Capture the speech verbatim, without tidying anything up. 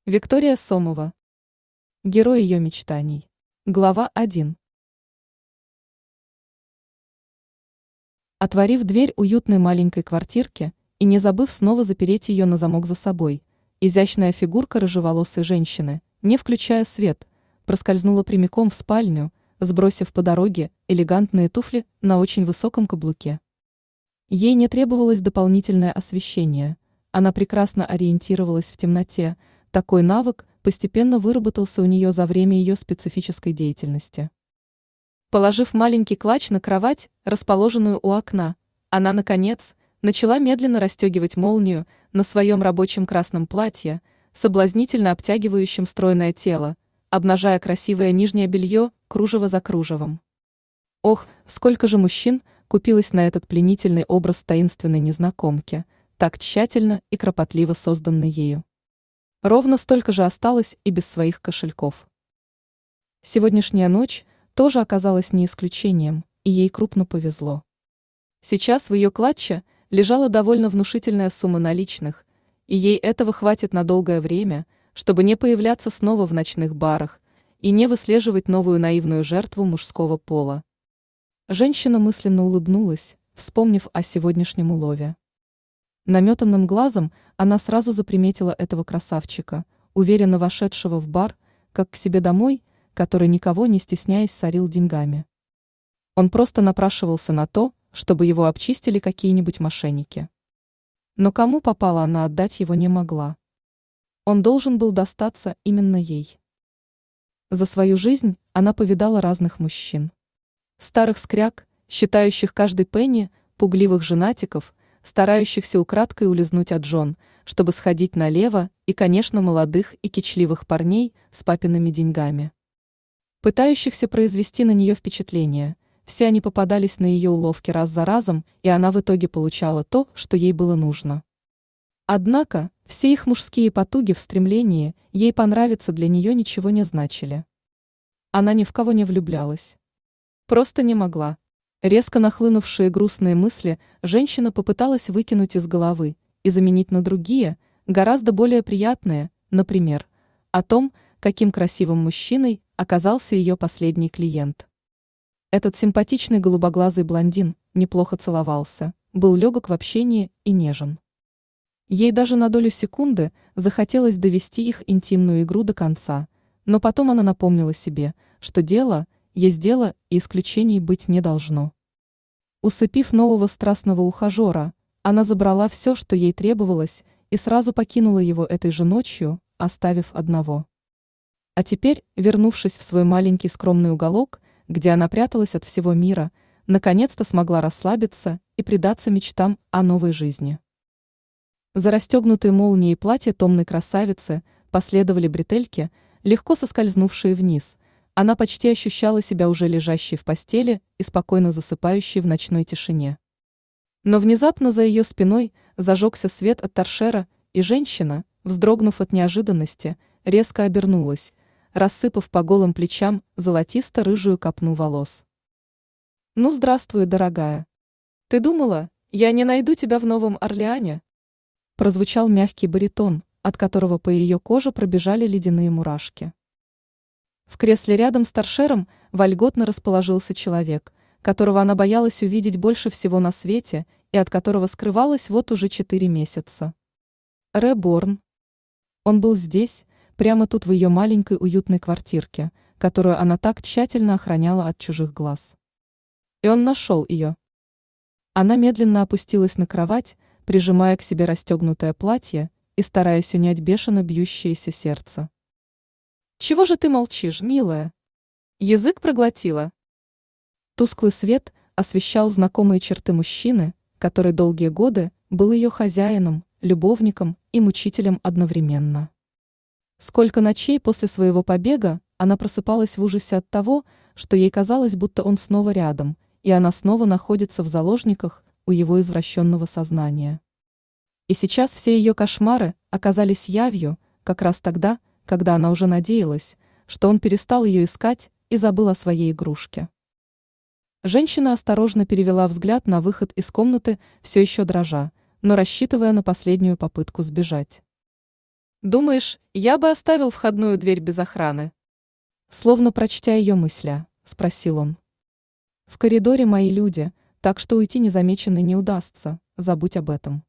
Виктория Сомова. Герой ее мечтаний. Глава один. Отворив дверь уютной маленькой квартирки и не забыв снова запереть ее на замок за собой, изящная фигурка рыжеволосой женщины, не включая свет, проскользнула прямиком в спальню, сбросив по дороге элегантные туфли на очень высоком каблуке. Ей не требовалось дополнительное освещение, она прекрасно ориентировалась в темноте, такой навык постепенно выработался у нее за время ее специфической деятельности. Положив маленький клатч на кровать, расположенную у окна, она, наконец, начала медленно расстегивать молнию на своем рабочем красном платье, соблазнительно обтягивающем стройное тело, обнажая красивое нижнее белье кружево за кружевом. Ох, сколько же мужчин купилось на этот пленительный образ таинственной незнакомки, так тщательно и кропотливо созданный ею. Ровно столько же осталось и без своих кошельков. Сегодняшняя ночь тоже оказалась не исключением, и ей крупно повезло. Сейчас в ее клатче лежала довольно внушительная сумма наличных, и ей этого хватит на долгое время, чтобы не появляться снова в ночных барах и не выслеживать новую наивную жертву мужского пола. Женщина мысленно улыбнулась, вспомнив о сегодняшнем улове. Наметанным глазом она сразу заприметила этого красавчика, уверенно вошедшего в бар, как к себе домой, который никого не стесняясь сорил деньгами. Он просто напрашивался на то, чтобы его обчистили какие-нибудь мошенники. Но кому попало, она отдать его не могла. Он должен был достаться именно ей. За свою жизнь она повидала разных мужчин. Старых скряг, считающих каждый пенни, пугливых женатиков, старающихся украдкой улизнуть от жен, чтобы сходить налево, и, конечно, молодых и кичливых парней с папиными деньгами, пытающихся произвести на нее впечатление. Все они попадались на ее уловки раз за разом, и она в итоге получала то, что ей было нужно. Однако, все их мужские потуги в стремлении ей понравиться для нее ничего не значили. Она ни в кого не влюблялась. Просто не могла. Резко нахлынувшие грустные мысли женщина попыталась выкинуть из головы и заменить на другие, гораздо более приятные, например, о том, каким красивым мужчиной оказался ее последний клиент. Этот симпатичный голубоглазый блондин неплохо целовался, был легок в общении и нежен. Ей даже на долю секунды захотелось довести их интимную игру до конца, но потом она напомнила себе, что дело есть дело и исключений быть не должно. Усыпив нового страстного ухажера, она забрала все, что ей требовалось, и сразу покинула его этой же ночью, оставив одного. А теперь, вернувшись в свой маленький скромный уголок, где она пряталась от всего мира, наконец-то смогла расслабиться и предаться мечтам о новой жизни. За расстегнутой молнией платья томной красавицы последовали бретельки, легко соскользнувшие вниз. Она почти ощущала себя уже лежащей в постели и спокойно засыпающей в ночной тишине. Но внезапно за ее спиной зажегся свет от торшера, и женщина, вздрогнув от неожиданности, резко обернулась, рассыпав по голым плечам золотисто-рыжую копну волос. «Ну, здравствуй, дорогая. Ты думала, я не найду тебя в Новом Орлеане?» Прозвучал мягкий баритон, от которого по ее коже пробежали ледяные мурашки. В кресле рядом с торшером вольготно расположился человек, которого она боялась увидеть больше всего на свете и от которого скрывалась вот уже четыре месяца. Рэ Борн. Он был здесь, прямо тут в ее маленькой уютной квартирке, которую она так тщательно охраняла от чужих глаз. И он нашел ее. Она медленно опустилась на кровать, прижимая к себе расстегнутое платье и стараясь унять бешено бьющееся сердце. «Чего же ты молчишь, милая? Язык проглотила?» Тусклый свет освещал знакомые черты мужчины, который долгие годы был ее хозяином, любовником и мучителем одновременно. Сколько ночей после своего побега она просыпалась в ужасе от того, что ей казалось, будто он снова рядом, и она снова находится в заложниках у его извращенного сознания. И сейчас все ее кошмары оказались явью, как раз тогда, когда она уже надеялась, что он перестал ее искать и забыл о своей игрушке. Женщина осторожно перевела взгляд на выход из комнаты, все еще дрожа, но рассчитывая на последнюю попытку сбежать. Думаешь, я бы оставил входную дверь без охраны? Словно прочтя ее мысли, спросил он. В коридоре мои люди, так что уйти незамеченной не удастся, забудь об этом.